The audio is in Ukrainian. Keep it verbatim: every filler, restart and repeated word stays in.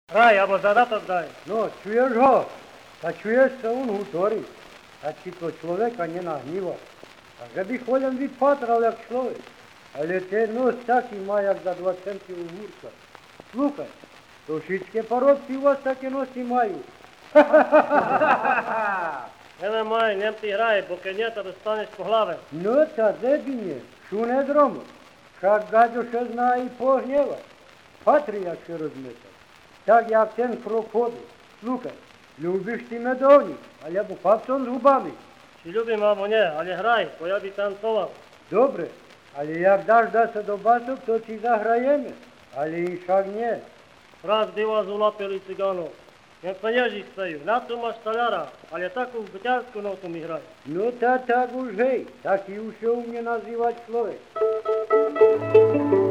Грай або задаток дай. Ну, чуєш го? Та чуєш, що він говорить. А чи то чоловіка не нагнівав. А же би холям відпатрав, як чоловік. Але те нос такий має, як за два центи у гурка. Слухай, то всички пародці у вас такі носи мають. Не немає, нем ти грай, бо кенета достанеш по главі. Ну, та де бі не, шу не дромо. Шак гадю ще знає і погнєва. Патрія ще розмита. Так як ten проходить. Слухай, любиш ти медовник, але бо папсон з губами. Чи любим або не, але грай, бо я би танцював. Добре, але як даш дася до басок, то ці заграємо. Але і шак не. Раз дива зулапили цигану. Я паняжі стаю, на тому столяра, але таку битярську ноту ми грай. Ну та так уж гей, так і усе у мене називати чоловік.